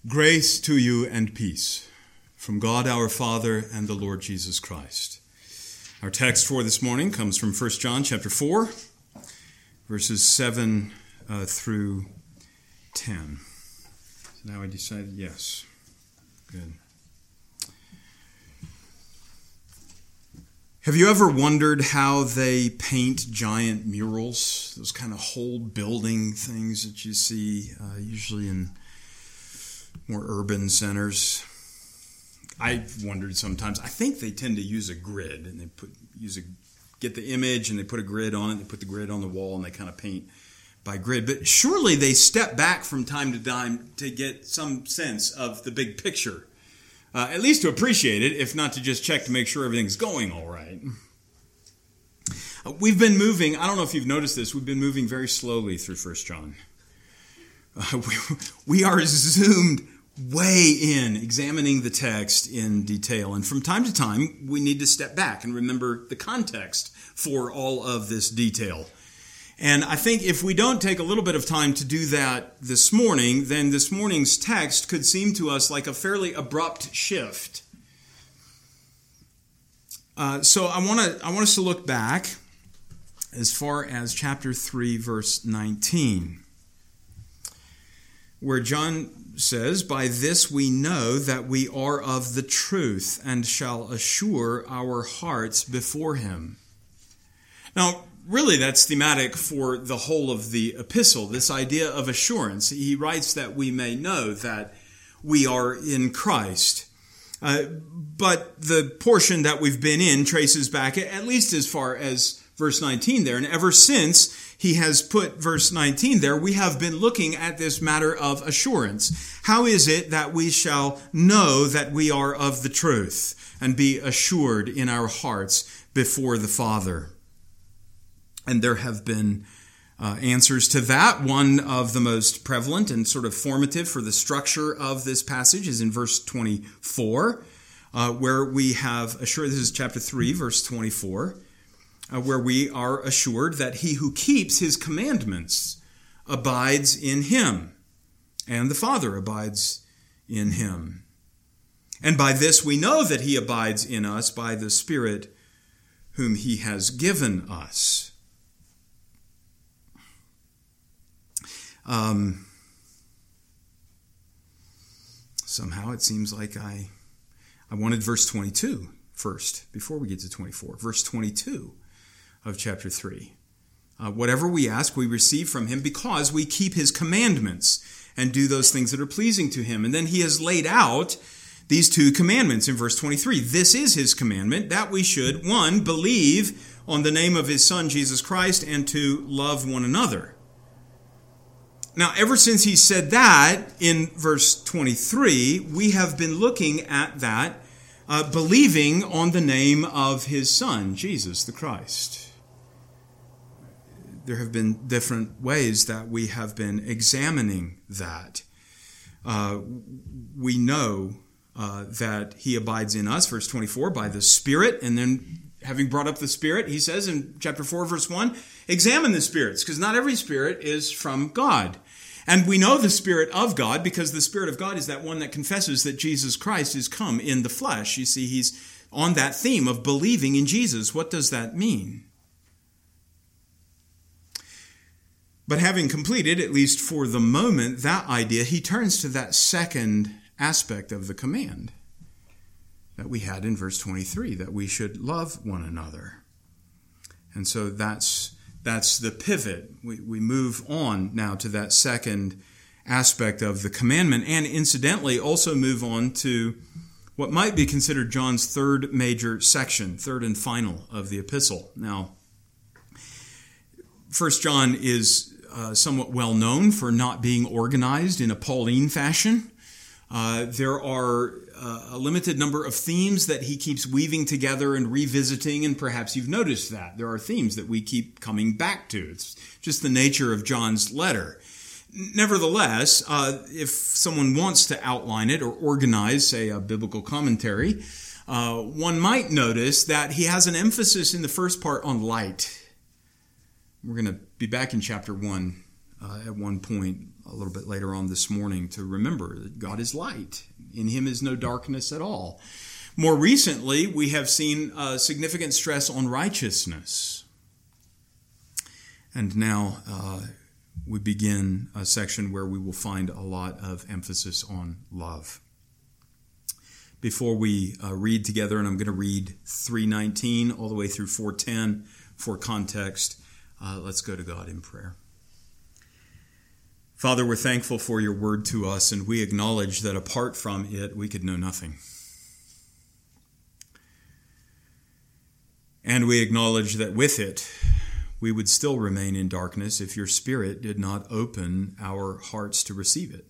Grace to you and peace from God our Father and the Lord Jesus Christ. Our text for this morning comes from 1 John chapter 4, verses 7 through 10. So now I decided yes. Good. Have you ever wondered how they paint giant murals? Those kind of whole building things that you see usually in more urban centers. I've wondered sometimes. I think they tend to use a grid, and they get the image and they put a grid on it. They put the grid on the wall and they kind of paint by grid. But surely they step back from time to time to get some sense of the big picture, at least to appreciate it, if not to just check to make sure everything's going all right. We've been moving. I don't know if you've noticed this. We've been moving very slowly through 1 John. We are zoomed way in, examining the text in detail. And from time to time, we need to step back and remember the context for all of this detail. And I think if we don't take a little bit of time to do that this morning, then this morning's text could seem to us like a fairly abrupt shift. So I want us to look back as far as chapter 3, verse 19. Where John says, "By this we know that we are of the truth and shall assure our hearts before him." Now, really that's thematic for the whole of the epistle, this idea of assurance. He writes that we may know that we are in Christ. But the portion that we've been in traces back at least as far as verse 19 there. And ever since he has put verse 19 there, we have been looking at this matter of assurance. How is it that we shall know that we are of the truth and be assured in our hearts before the Father? And there have been answers to that. One of the most prevalent and sort of formative for the structure of this passage is in verse 24, where we have assured, this is chapter 3, verse 24, where we are assured that he who keeps his commandments abides in him, and the Father abides in him. And by this we know that he abides in us by the Spirit whom he has given us. Somehow it seems like I wanted verse 22 first, before we get to 24. Verse 22 of chapter 3. Whatever we ask, we receive from him because we keep his commandments and do those things that are pleasing to him. And then he has laid out these two commandments in verse 23. This is his commandment, that we should, 1, believe on the name of his Son, Jesus Christ, and to love one another. Now, ever since he said that in verse 23, we have been looking at that, believing on the name of his Son, Jesus the Christ. There have been different ways that we have been examining that. We know that he abides in us, verse 24, by the Spirit. And then having brought up the Spirit, he says in chapter 4, verse 1, examine the spirits, because not every spirit is from God. And we know the Spirit of God because the Spirit of God is that one that confesses that Jesus Christ is come in the flesh. You see, he's on that theme of believing in Jesus. What does that mean? But having completed, at least for the moment, that idea, he turns to that second aspect of the command that we had in verse 23, that we should love one another. And so that's the pivot. We move on now to that second aspect of the commandment, and incidentally also move on to what might be considered John's third major section, third and final of the epistle. Now, 1 John is somewhat well known for not being organized in a Pauline fashion. There are a limited number of themes that he keeps weaving together and revisiting, and perhaps you've noticed that. There are themes that we keep coming back to. It's just the nature of John's letter. Nevertheless, if someone wants to outline it or organize, say, a biblical commentary, one might notice that he has an emphasis in the first part on light. We're going to be back in chapter 1 at one point a little bit later on this morning to remember that God is light. In him is no darkness at all. More recently, we have seen significant stress on righteousness. And now we begin a section where we will find a lot of emphasis on love. Before we read together, and I'm going to read 3:19 all the way through 4:10 for context, let's go to God in prayer. Father, we're thankful for your word to us, and we acknowledge that apart from it, we could know nothing. And we acknowledge that with it, we would still remain in darkness if your Spirit did not open our hearts to receive it.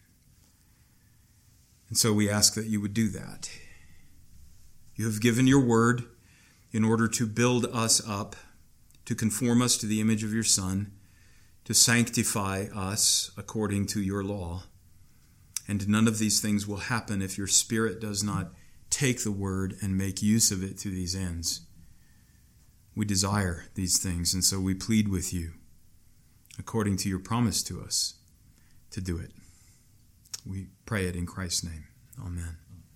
And so we ask that you would do that. You have given your word in order to build us up, to conform us to the image of your Son, to sanctify us according to your law. And none of these things will happen if your Spirit does not take the word and make use of it to these ends. We desire these things, and so we plead with you, according to your promise to us, to do it. We pray it in Christ's name. Amen.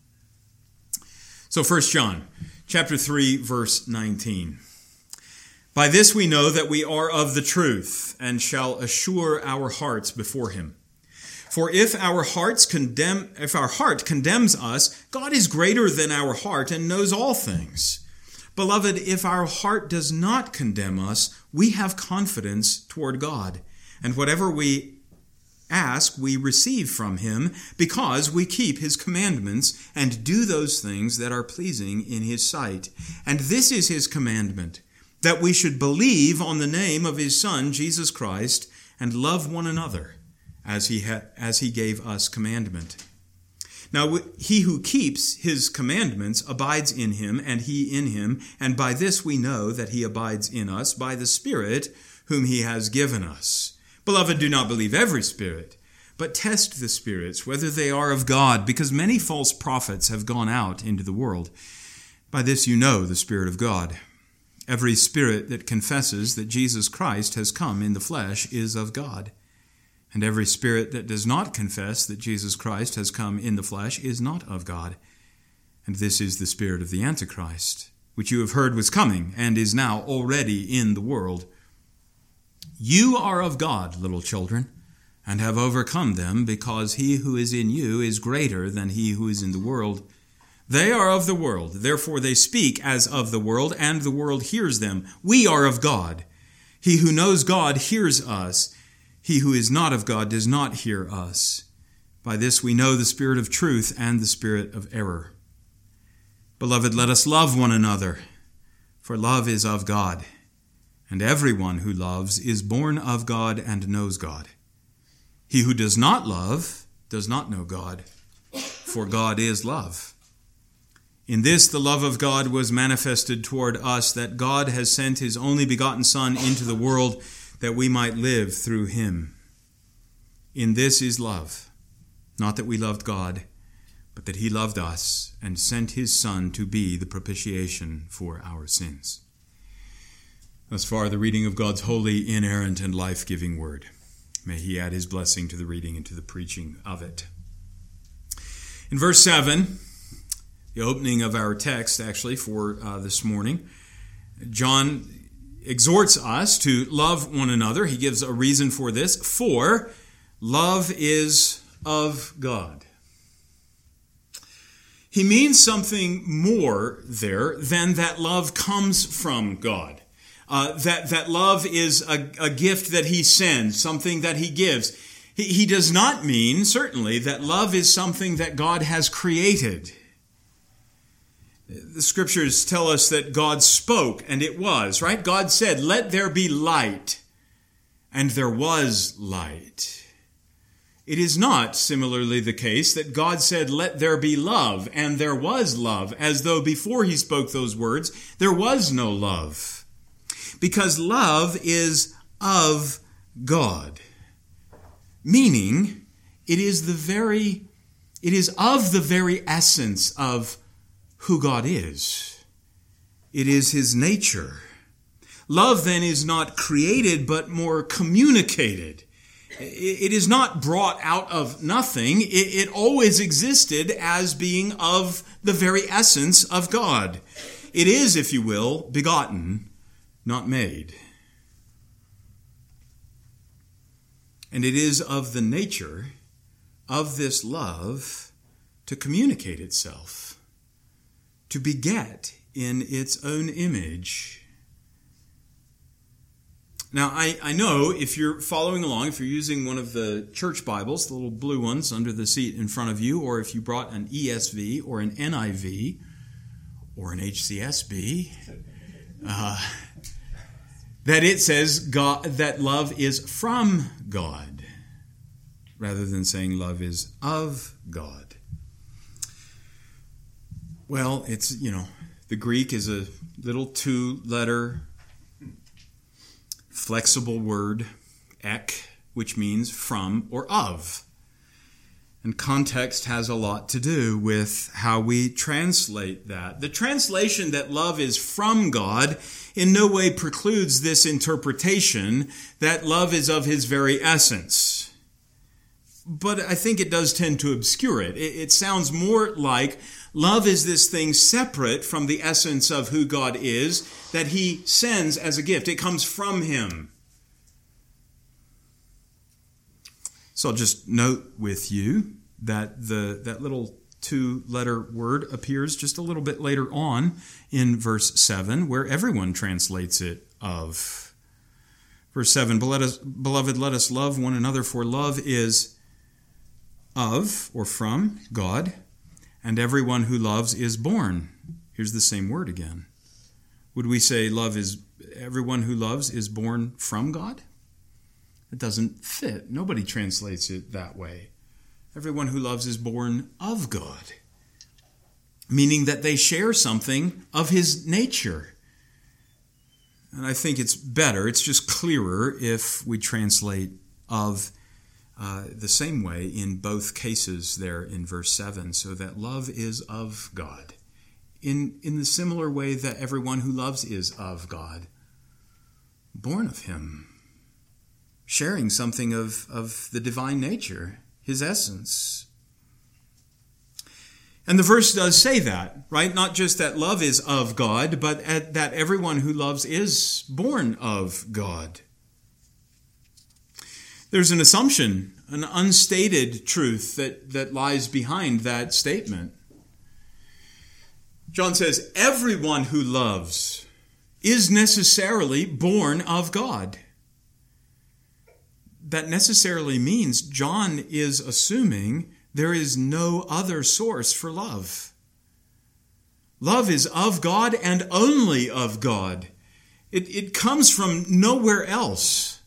So 1 John chapter 3, verse 19. By this we know that we are of the truth, and shall assure our hearts before him. For if our heart condemns us, God is greater than our heart and knows all things. Beloved, if our heart does not condemn us, we have confidence toward God, and whatever we ask, we receive from him, because we keep his commandments and do those things that are pleasing in his sight. And this is his commandment, that we should believe on the name of his Son, Jesus Christ, and love one another, as he gave us commandment. Now, he who keeps his commandments abides in him, and he in him, and by this we know that he abides in us, by the Spirit whom he has given us. Beloved, do not believe every spirit, but test the spirits, whether they are of God, because many false prophets have gone out into the world. By this you know the Spirit of God. Every spirit that confesses that Jesus Christ has come in the flesh is of God. And every spirit that does not confess that Jesus Christ has come in the flesh is not of God. And this is the spirit of the Antichrist, which you have heard was coming and is now already in the world. You are of God, little children, and have overcome them, because he who is in you is greater than he who is in the world. They are of the world, therefore they speak as of the world, and the world hears them. We are of God. He who knows God hears us. He who is not of God does not hear us. By this we know the spirit of truth and the spirit of error. Beloved, let us love one another, for love is of God, and everyone who loves is born of God and knows God. He who does not love does not know God, for God is love. In this the love of God was manifested toward us, that God has sent his only begotten Son into the world, that we might live through him. In this is love, not that we loved God, but that he loved us and sent his Son to be the propitiation for our sins. Thus far, the reading of God's holy, inerrant, and life-giving word. May he add his blessing to the reading and to the preaching of it. In verse 7, the opening of our text, actually, for this morning, John exhorts us to love one another. He gives a reason for this. For love is of God. He means something more there than that love comes from God. That love is a gift that he sends, something that he gives. He does not mean, certainly, that love is something that God has created. The scriptures tell us that God spoke, and it was, right? God said, "Let there be light," and there was light. It is not similarly the case that God said, "Let there be love," and there was love, as though before he spoke those words, there was no love. Because love is of God, meaning it is of the very essence of who God is. It is his nature. Love then is not created, but more communicated. It is not brought out of nothing. It always existed as being of the very essence of God. It is, if you will, begotten, not made. And it is of the nature of this love to communicate itself, to beget in its own image. Now, I know if you're following along, if you're using one of the church Bibles, the little blue ones under the seat in front of you, or if you brought an ESV or an NIV or an HCSB, that it says God, that love is from God, rather than saying love is of God. Well, it's, the Greek is a little two-letter flexible word, ek, which means from or of. And context has a lot to do with how we translate that. The translation that love is from God in no way precludes this interpretation that love is of his very essence. But I think it does tend to obscure it. It sounds more like love is this thing separate from the essence of who God is that he sends as a gift. It comes from him. So I'll just note with you that that little two-letter word appears just a little bit later on in verse 7, where everyone translates it of. Verse 7, Beloved, let us love one another, for love is of, or from, God, and everyone who loves is born. Here's the same word again. Would we say everyone who loves is born from God? It doesn't fit. Nobody translates it that way. Everyone who loves is born of God, meaning that they share something of his nature. And I think it's better, it's just clearer if we translate of the same way in both cases there in verse 7, so that love is of God. In the similar way that everyone who loves is of God, born of him, sharing something of the divine nature, his essence. And the verse does say that, right? Not just that love is of God, but that everyone who loves is born of God. There's an assumption, an unstated truth that lies behind that statement. John says, everyone who loves is necessarily born of God. That necessarily means John is assuming there is no other source for love. Love is of God and only of God. It comes from nowhere else.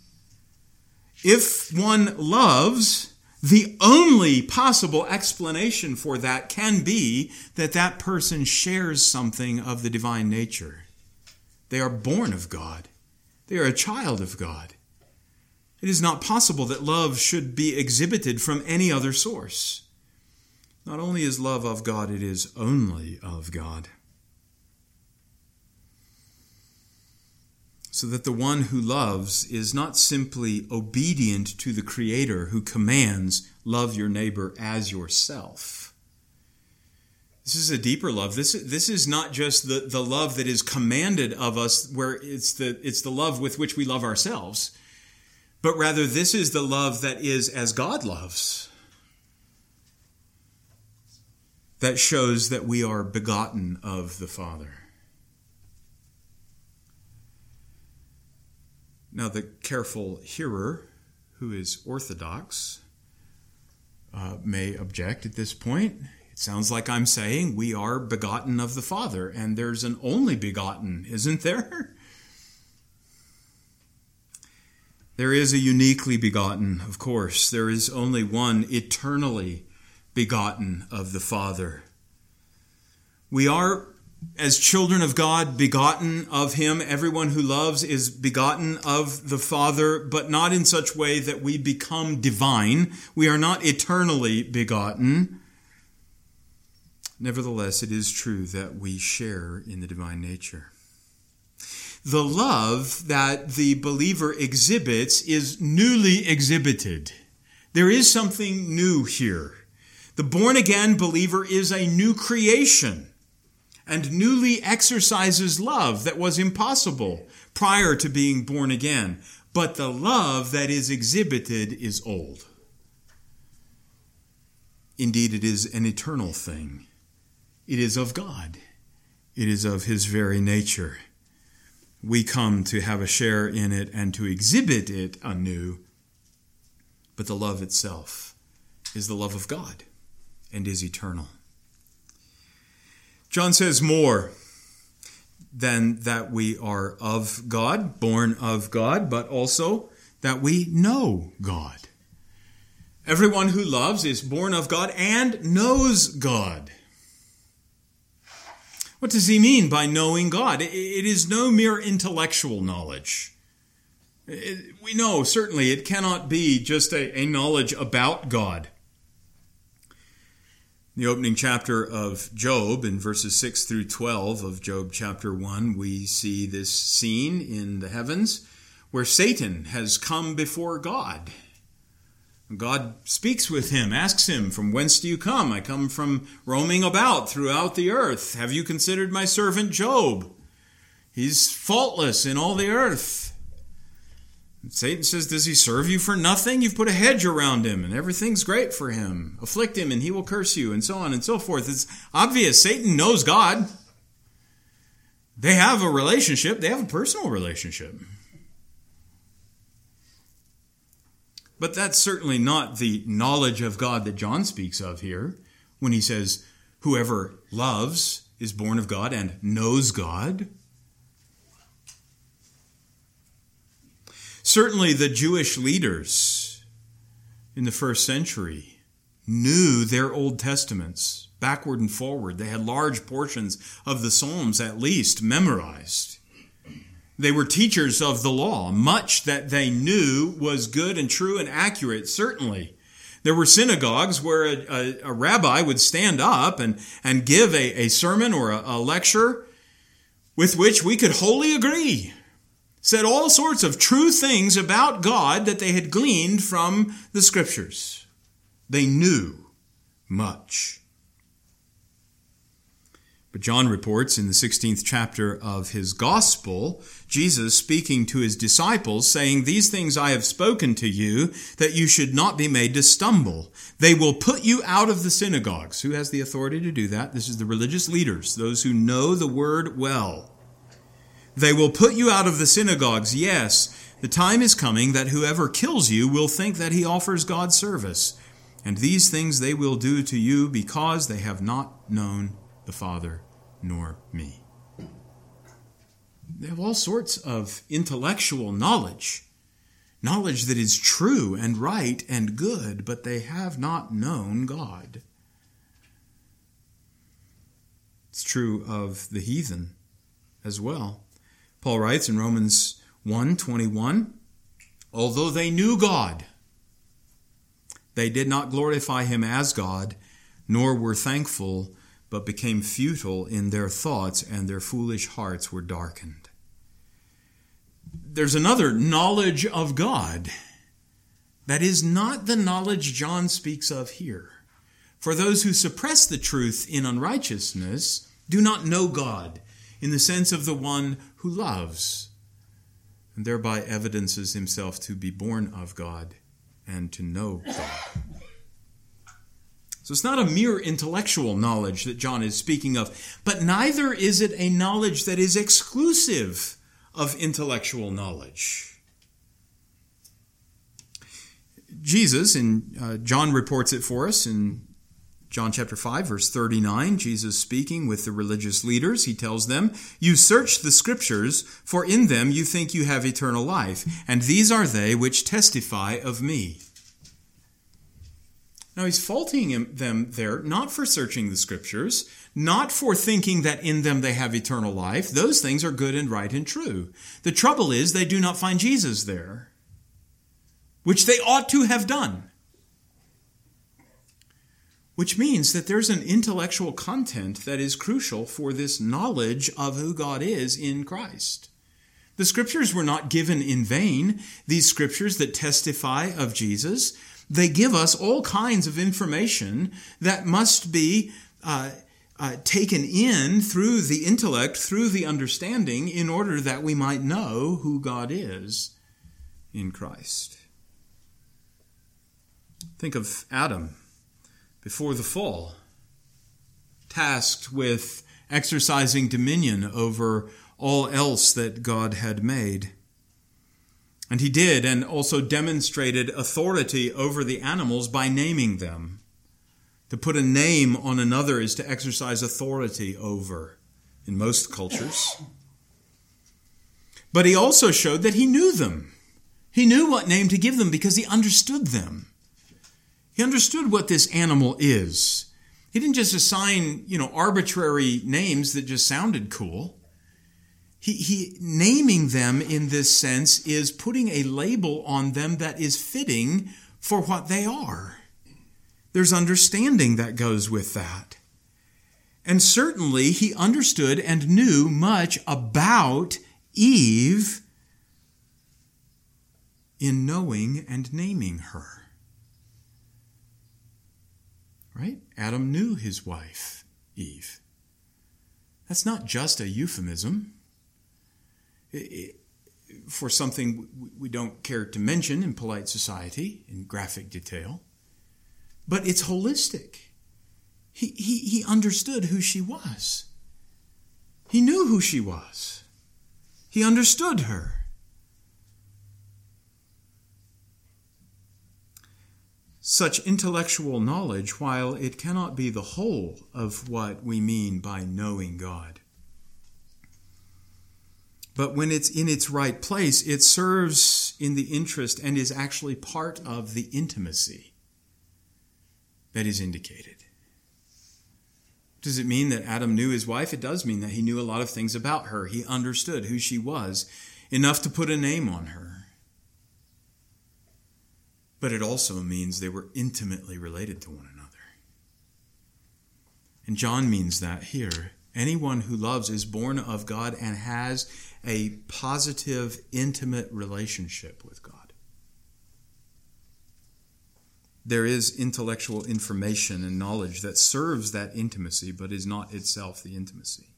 If one loves, the only possible explanation for that can be that that person shares something of the divine nature. They are born of God. They are a child of God. It is not possible that love should be exhibited from any other source. Not only is love of God, it is only of God. So that the one who loves is not simply obedient to the Creator who commands, love your neighbor as yourself. This is a deeper love. This is not just the love that is commanded of us, where it's the love with which we love ourselves. But rather, this is the love that is as God loves. That shows that we are begotten of the Father. Now, the careful hearer who is orthodox may object at this point. It sounds like I'm saying we are begotten of the Father, and there's an only begotten, isn't there? There is a uniquely begotten, of course. There is only one eternally begotten of the Father. We are, as children of God, begotten of him. Everyone who loves is begotten of the Father, but not in such way that we become divine. We are not eternally begotten. Nevertheless, it is true that we share in the divine nature. The love that the believer exhibits is newly exhibited. There is something new here. The born-again believer is a new creation and newly exercises love that was impossible prior to being born again. But the love that is exhibited is old. Indeed, it is an eternal thing. It is of God. It is of his very nature. We come to have a share in it and to exhibit it anew. But the love itself is the love of God and is eternal. John says more than that we are of God, born of God, but also that we know God. Everyone who loves is born of God and knows God. What does he mean by knowing God? It is no mere intellectual knowledge. We know, certainly, it cannot be just a knowledge about God. In the opening chapter of Job, in verses 6 through 12 of Job chapter 1, we see this scene in the heavens where Satan has come before God. God speaks with him, asks him, "From whence do you come?" "I come from roaming about throughout the earth. Have you considered my servant Job? He's faultless in all the earth." And Satan says, "Does he serve you for nothing? You've put a hedge around him and everything's great for him. Afflict him and he will curse you," and so on and so forth. It's obvious Satan knows God. They have a relationship. They have a personal relationship. But that's certainly not the knowledge of God that John speaks of here when he says, "Whoever loves is born of God and knows God." Certainly the Jewish leaders in the first century knew their Old Testaments backward and forward. They had large portions of the Psalms at least memorized. They were teachers of the law. Much that they knew was good and true and accurate, certainly. There were synagogues where a rabbi would stand up and give a sermon or a lecture with which we could wholly agree. Said all sorts of true things about God that they had gleaned from the Scriptures. They knew much. But John reports in the 16th chapter of his Gospel, Jesus speaking to his disciples, saying, "These things I have spoken to you, that you should not be made to stumble. They will put you out of the synagogues." Who has the authority to do that? This is the religious leaders, those who know the word well. "They will put you out of the synagogues. Yes, the time is coming that whoever kills you will think that he offers God service. And these things they will do to you because they have not known the Father nor me." They have all sorts of intellectual knowledge that is true and right and good, but they have not known God. It's true of the heathen as well. Paul writes in Romans 1:21, "Although they knew God, they did not glorify him as God, nor were thankful, but became futile in their thoughts, and their foolish hearts were darkened." There's another knowledge of God that is not the knowledge John speaks of here. For those who suppress the truth in unrighteousness do not know God in the sense of the one who loves, and thereby evidences himself to be born of God and to know God. So it's not a mere intellectual knowledge that John is speaking of, but neither is it a knowledge that is exclusive of intellectual knowledge. Jesus, John reports it for us in John chapter 5, verse 39, Jesus speaking with the religious leaders, he tells them, "You search the Scriptures, for in them you think you have eternal life, and these are they which testify of me." Now he's faulting them there, not for searching the Scriptures, not for thinking that in them they have eternal life. Those things are good and right and true. The trouble is they do not find Jesus there, which they ought to have done. Which means that there's an intellectual content that is crucial for this knowledge of who God is in Christ. The scriptures were not given in vain. These scriptures that testify of Jesus, they give us all kinds of information that must be taken in through the intellect, through the understanding, in order that we might know who God is in Christ. Think of Adam before the fall, tasked with exercising dominion over all else that God had made. And he did, and also demonstrated authority over the animals by naming them. To put a name on another is to exercise authority over, in most cultures. But he also showed that he knew them. He knew what name to give them because he understood them. He understood what this animal is. He didn't just assign, arbitrary names that just sounded cool. He naming them in this sense is putting a label on them that is fitting for what they are. There's understanding that goes with that. And certainly he understood and knew much about Eve in knowing and naming her. Right? Adam knew his wife, Eve. That's not just a euphemism for something we don't care to mention in polite society in graphic detail. But it's holistic. He understood who she was. He knew who she was. He understood her. Such intellectual knowledge, while it cannot be the whole of what we mean by knowing God, but when it's in its right place, it serves in the interest and is actually part of the intimacy that is indicated. Does it mean that Adam knew his wife? It does mean that he knew a lot of things about her. He understood who she was, enough to put a name on her. But it also means they were intimately related to one another. And John means that here. Anyone who loves is born of God and has a positive, intimate relationship with God. There is intellectual information and knowledge that serves that intimacy, but is not itself the intimacy.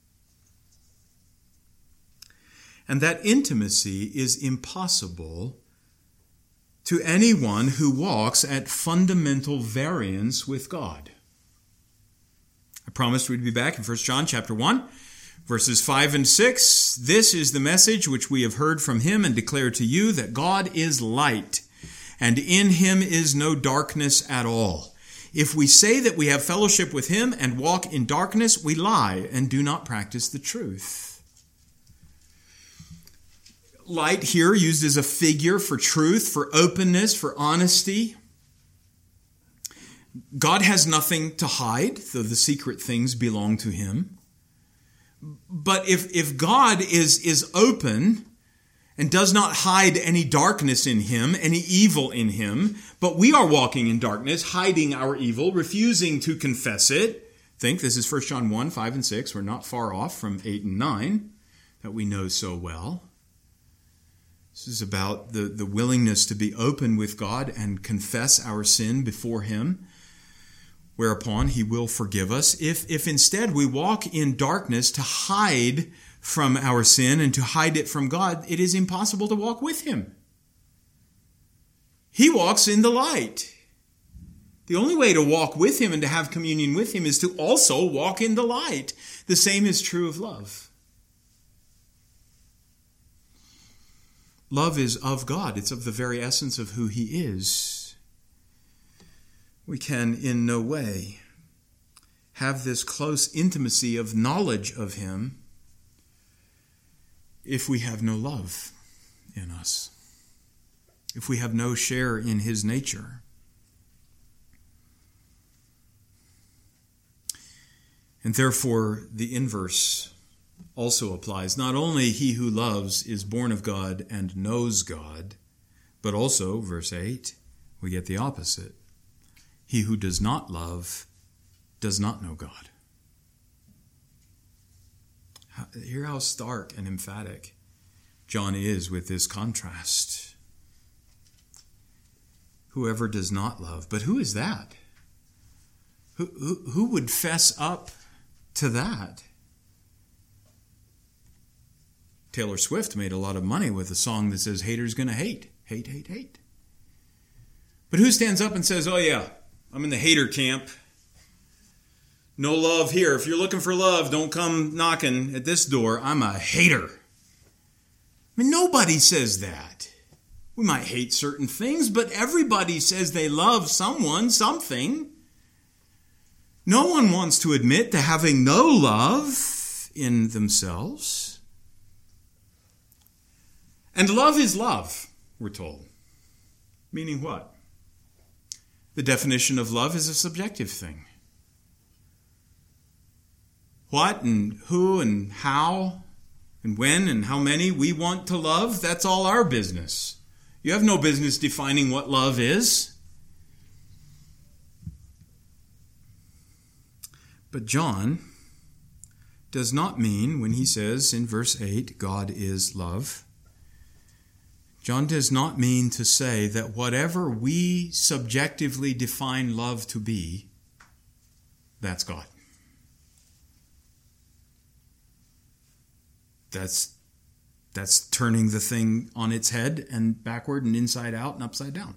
And that intimacy is impossible to anyone who walks at fundamental variance with God. I promised we'd be back in 1 John chapter 1, verses 5 and 6. This is the message which we have heard from him and declare to you, that God is light, and in him is no darkness at all. If we say that we have fellowship with him and walk in darkness, we lie and do not practice the truth. Light here used as a figure for truth, for openness, for honesty. God has nothing to hide, though the secret things belong to him. But if God is open and does not hide any darkness in him, any evil in him, but we are walking in darkness, hiding our evil, refusing to confess it. Think this is 1 John 1, 5 and 6. We're not far off from 8 and 9 that we know so well. This is about the willingness to be open with God and confess our sin before him, whereupon he will forgive us. If instead we walk in darkness to hide from our sin and to hide it from God, it is impossible to walk with him. He walks in the light. The only way to walk with him and to have communion with him is to also walk in the light. The same is true of love. Love is of God. It's of the very essence of who he is. We can in no way have this close intimacy of knowledge of him if we have no love in us, if we have no share in his nature. And therefore, the inverse also applies. Not only he who loves is born of God and knows God, but also, verse 8, we get the opposite. He who does not love does not know God. Hear how stark and emphatic John is with this contrast. Whoever does not love. But who is that? Who would fess up to that? Taylor Swift made a lot of money with a song that says, haters gonna hate. Hate, hate, hate. But who stands up and says, oh yeah, I'm in the hater camp. No love here. If you're looking for love, don't come knocking at this door. I'm a hater. I mean, nobody says that. We might hate certain things, but everybody says they love someone, something. No one wants to admit to having no love in themselves. And love is love, we're told. Meaning what? The definition of love is a subjective thing. What and who and how and when and how many we want to love, that's all our business. You have no business defining what love is. But John does not mean, when he says in verse 8, God is love, John does not mean to say that whatever we subjectively define love to be, that's God. That's turning the thing on its head and backward and inside out and upside down.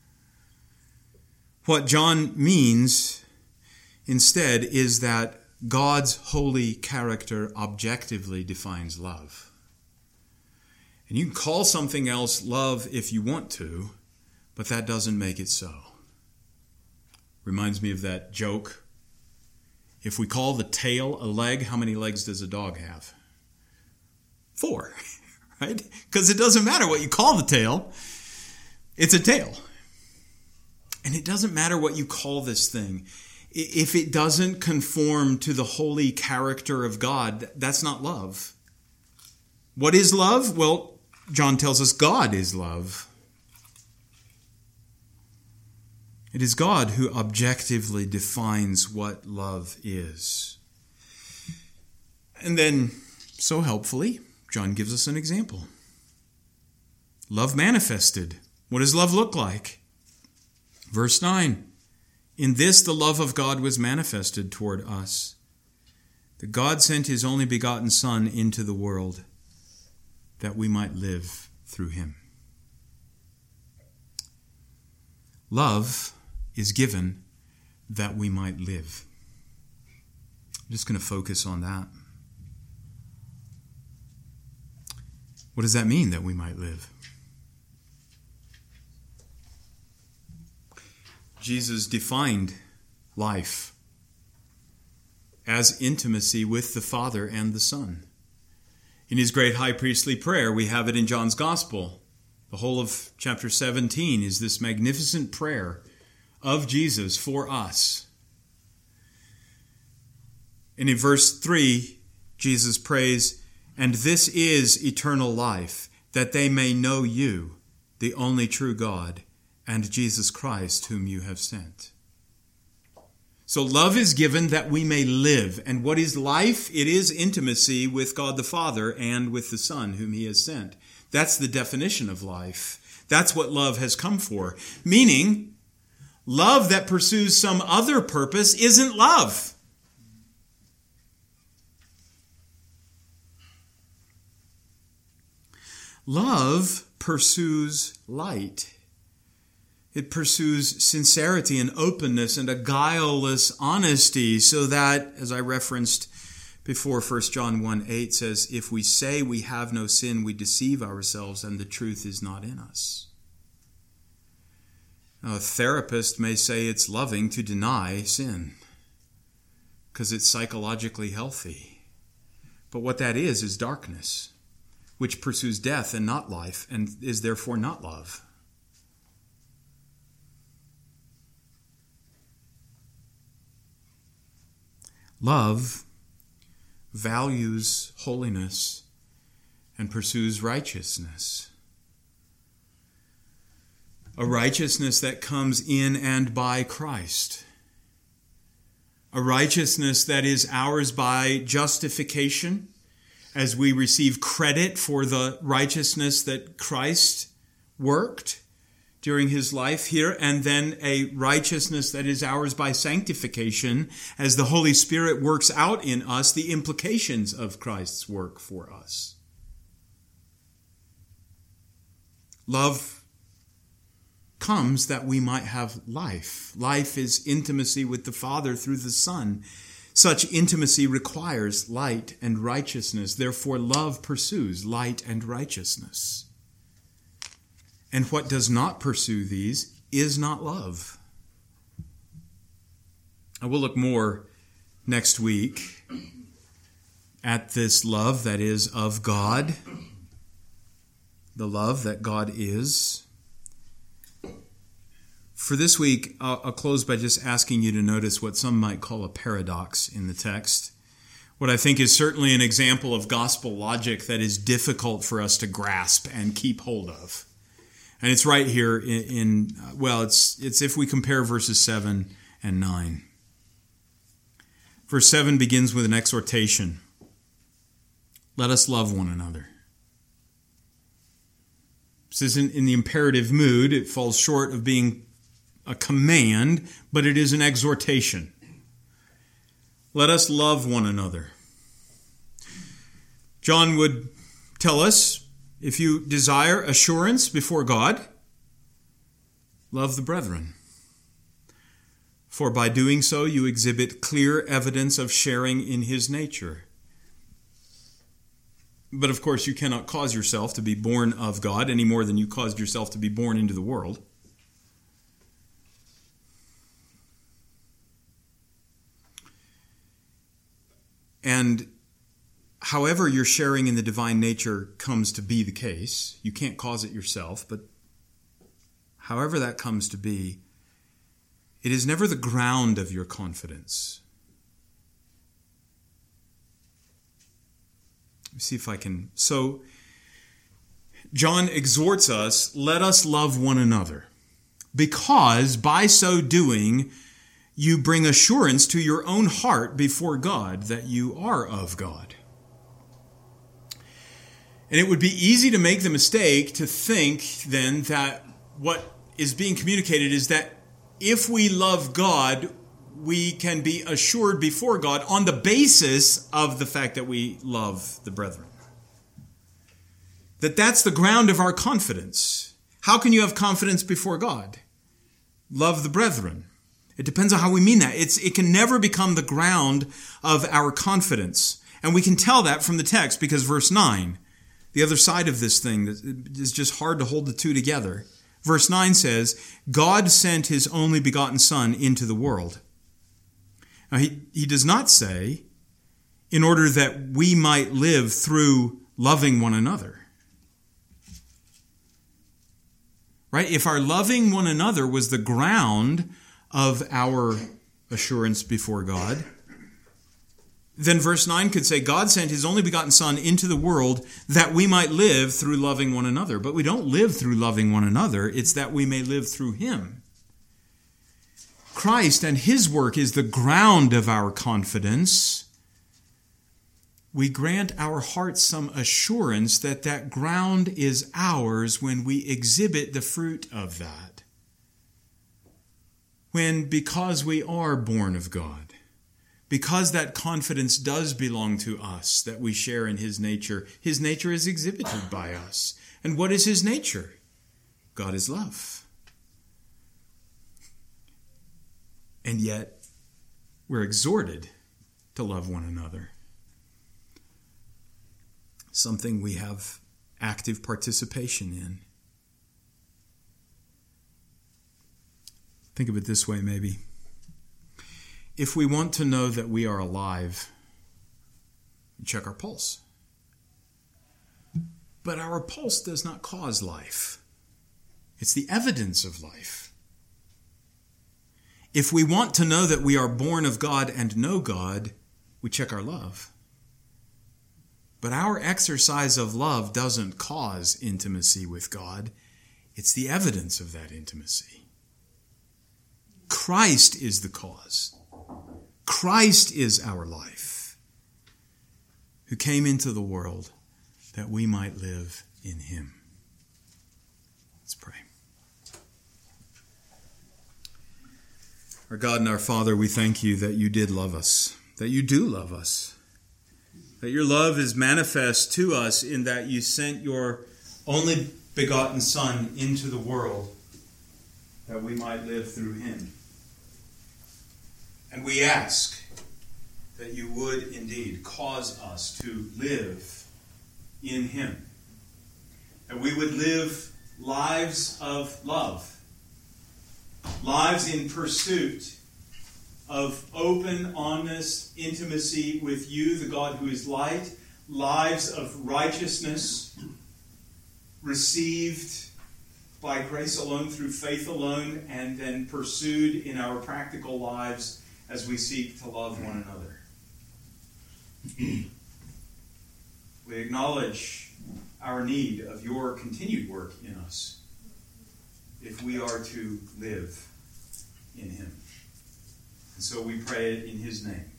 What John means instead is that God's holy character objectively defines love. And you can call something else love if you want to, but that doesn't make it so. Reminds me of that joke. If we call the tail a leg, how many legs does a dog have? 4, right? Because it doesn't matter what you call the tail. It's a tail. And it doesn't matter what you call this thing. If it doesn't conform to the holy character of God, that's not love. What is love? Well, John tells us God is love. It is God who objectively defines what love is. And then, so helpfully, John gives us an example. Love manifested. What does love look like? Verse 9. In this the love of God was manifested toward us, that God sent his only begotten Son into the world, that we might live through him. Love is given that we might live. I'm just going to focus on that. What does that mean, that we might live? Jesus defined life as intimacy with the Father and the Son. In his great high priestly prayer, we have it in John's Gospel. The whole of chapter 17 is this magnificent prayer of Jesus for us. And in verse 3, Jesus prays, "And this is eternal life, that they may know you, the only true God, and Jesus Christ, whom you have sent." So love is given that we may live. And what is life? It is intimacy with God the Father and with the Son, whom he has sent. That's the definition of life. That's what love has come for. Meaning, love that pursues some other purpose isn't love. Love pursues light. It pursues sincerity and openness and a guileless honesty, so that, as I referenced before, 1 John 1:8 says, if we say we have no sin, we deceive ourselves and the truth is not in us. Now, a therapist may say it's loving to deny sin because it's psychologically healthy. But what that is darkness, which pursues death and not life, and is therefore not love. Love values holiness and pursues righteousness. A righteousness that comes in and by Christ. A righteousness that is ours by justification as we receive credit for the righteousness that Christ worked during his life here, and then a righteousness that is ours by sanctification as the Holy Spirit works out in us the implications of Christ's work for us. Love comes that we might have life. Life is intimacy with the Father through the Son. Such intimacy requires light and righteousness. Therefore, love pursues light and righteousness. And what does not pursue these is not love. I will look more next week at this love that is of God, the love that God is. For this week, I'll close by just asking you to notice what some might call a paradox in the text. What I think is certainly an example of gospel logic that is difficult for us to grasp and keep hold of. And it's right here it's if we compare verses 7 and 9. Verse 7 begins with an exhortation. Let us love one another. This isn't in the imperative mood. It falls short of being a command, but it is an exhortation. Let us love one another. John would tell us, if you desire assurance before God, love the brethren. For by doing so, you exhibit clear evidence of sharing in his nature. But of course, you cannot cause yourself to be born of God any more than you caused yourself to be born into the world. And however your sharing in the divine nature comes to be the case, you can't cause it yourself, but however that comes to be, it is never the ground of your confidence. Let me see if I can. So, John exhorts us, let us love one another, because by so doing, you bring assurance to your own heart before God that you are of God. And it would be easy to make the mistake to think then that what is being communicated is that if we love God, we can be assured before God on the basis of the fact that we love the brethren. That's the ground of our confidence. How can you have confidence before God? Love the brethren. It depends on how we mean that. It can never become the ground of our confidence. And we can tell that from the text because verse 9, the other side of this thing is just hard to hold the two together. Verse 9 says, God sent his only begotten Son into the world. Now, he does not say, in order that we might live through loving one another. Right? If our loving one another was the ground of our assurance before God, then verse 9 could say, God sent his only begotten Son into the world that we might live through loving one another. But we don't live through loving one another. It's that we may live through him. Christ and his work is the ground of our confidence. We grant our hearts some assurance that that ground is ours when we exhibit the fruit of that. When, because we are born of God, because that confidence does belong to us, that we share in his nature is exhibited by us. And what is his nature? God is love. And yet, we're exhorted to love one another. Something we have active participation in. Think of it this way, maybe. If we want to know that we are alive, we check our pulse. But our pulse does not cause life. It's the evidence of life. If we want to know that we are born of God and know God, we check our love. But our exercise of love doesn't cause intimacy with God. It's the evidence of that intimacy. Christ is the cause. Christ is our life. who came into the world that we might live in him. Let's pray. Our God and our Father, we thank you that you did love us, that you do love us, that your love is manifest to us in that you sent your only begotten Son into the world that we might live through him. And we ask that you would indeed cause us to live in him, that we would live lives of love, lives in pursuit of open, honest intimacy with you, the God who is light, lives of righteousness received by grace alone, through faith alone, and then pursued in our practical lives as we seek to love one another. We acknowledge our need of your continued work in us if we are to live in him. And so we pray it in his name.